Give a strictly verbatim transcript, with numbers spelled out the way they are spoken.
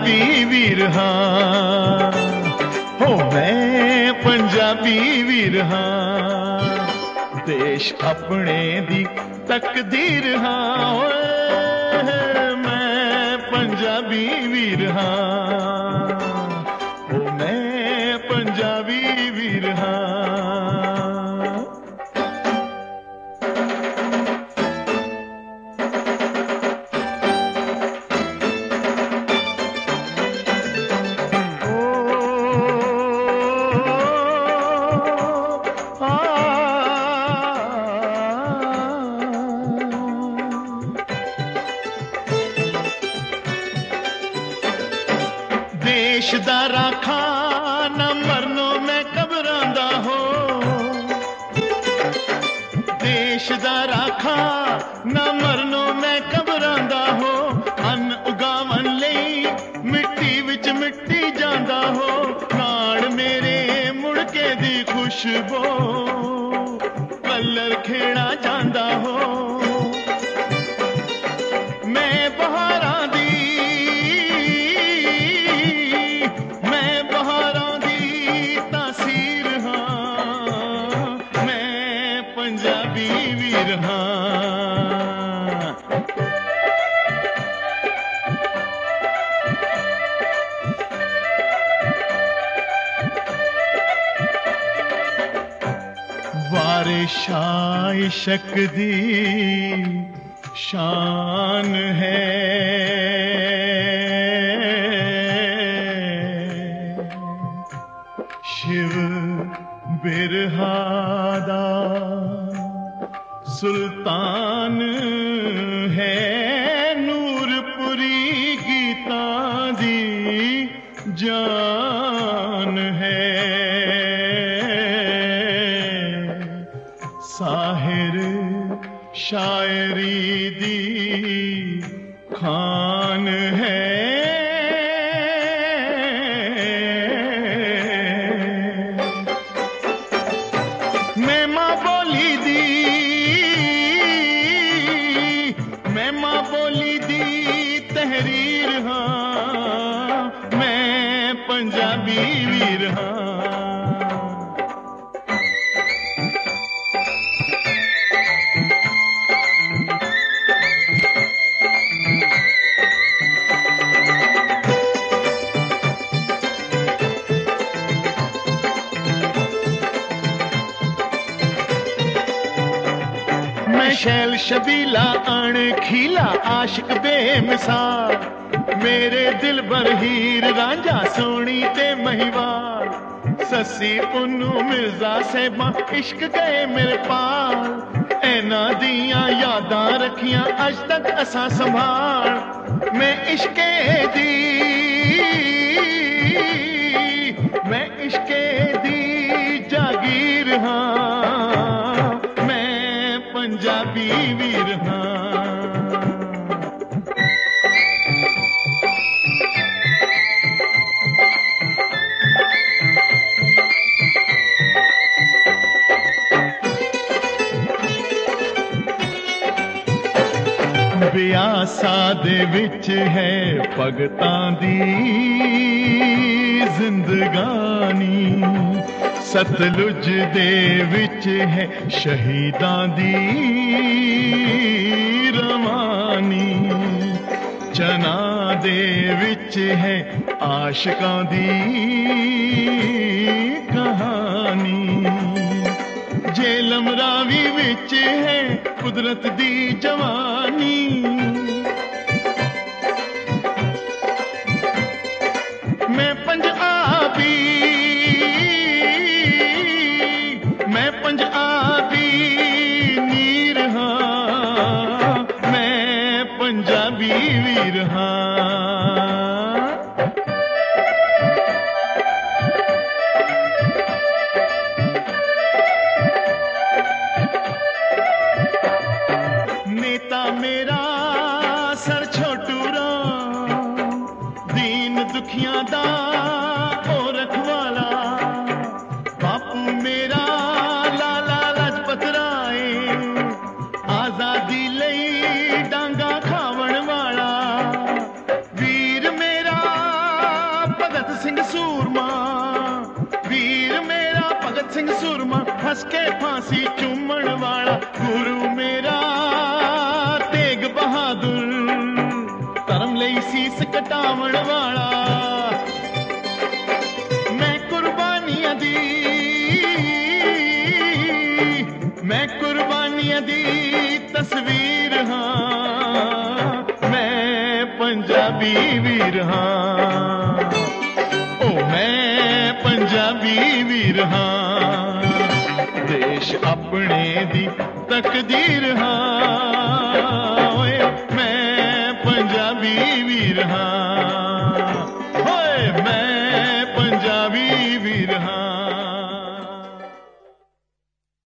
पंजाबी वीर हाँ, हो मैं पंजाबी वीर हाँ, देश अपने दी तकदीर हाँ, ओए मैं पंजाबी वीर हाँ, हो मैं पंजाबी वीर हाँ। देश दा राखा न मरनो मैं घबरांदा हो, देश दा राखा न मरनो मैं घबरांदा हो, अन्न उगावन लई मिट्टी विच मिट्टी जांदा हो, नाड़ मेरे मुड़के दी खुशबू कलर खेड़ा जांदा हो, मैं बहारां दी पंजाबी वीर हाँ। वारिशा इश्क दी शान है, शिव बिरहादा सुल्तान है, नूरपुरी गीता दी जान है, साहिर शायरी दी खान है, मैं मां बोली दी मां बोली दी तहरीर हाँ, मैं पंजाबी वीर हाँ। मैं शैल शबीला अणखीला आशिक बेमिसाल, मेरे दिल भर हीर रांझा सोनी ते महिवाल, ससी पुन्नू मिर्जा साहिबा इश्क गए मेरे पाल, ऐना दियां यादां रखियां अज तक असां संभाल, मैं इश्के दी मैं इश्के दी जागीर हाँ, मैं पंजाबी वीर हाँ। बियासा दे विच है भगतां दी जिंदगानी, सतलुज दे विच है शहीदां दी रवानी, चना दे विच है आशिकां दी कहानी, जेलम रावी विच है कुदरत दी जवानी, मैं पंजाबी मैं पंजाबी नीर हाँ, मैं पंजाबी वीर हाँ। नेता मेरा सर छोटू राम, दीन दुखियां दा ओ रखवाला, बापू मेरा लाला लाजपत राय, आजादी लई डांगा खावण वाला, वीर मेरा ਸਿੰਘ ਸੂਰਮਾ ਹੱਸ ਕੇ ਫਾਂਸੀ ਚੂਮਣ ਵਾਲਾ ਗੁਰੂ ਮੇਰਾ ਤੇਗ ਬਹਾਦਰ ਧਰਮ ਲਈ ਸੀਸ ਕਟਾਵਣ ਵਾਲਾ ਮੈਂ ਕੁਰਬਾਨੀਆਂ ਦੀ ਮੈਂ ਕੁਰਬਾਨੀਆਂ ਦੀ ਤਸਵੀਰ ਹਾਂ ਮੈਂ ਪੰਜਾਬੀ ਵੀਰ ਹਾਂ ਓ ਮੈਂ ਪੰਜਾਬੀ ਵੀਰ ਹਾਂ ਦੇਸ਼ ਆਪਣੇ ਦੀ ਤਕਦੀਰ ਹਾਂ ਓਏ ਮੈਂ ਪੰਜਾਬੀ ਵੀਰ ਹਾਂ ਓਏ ਮੈਂ ਪੰਜਾਬੀ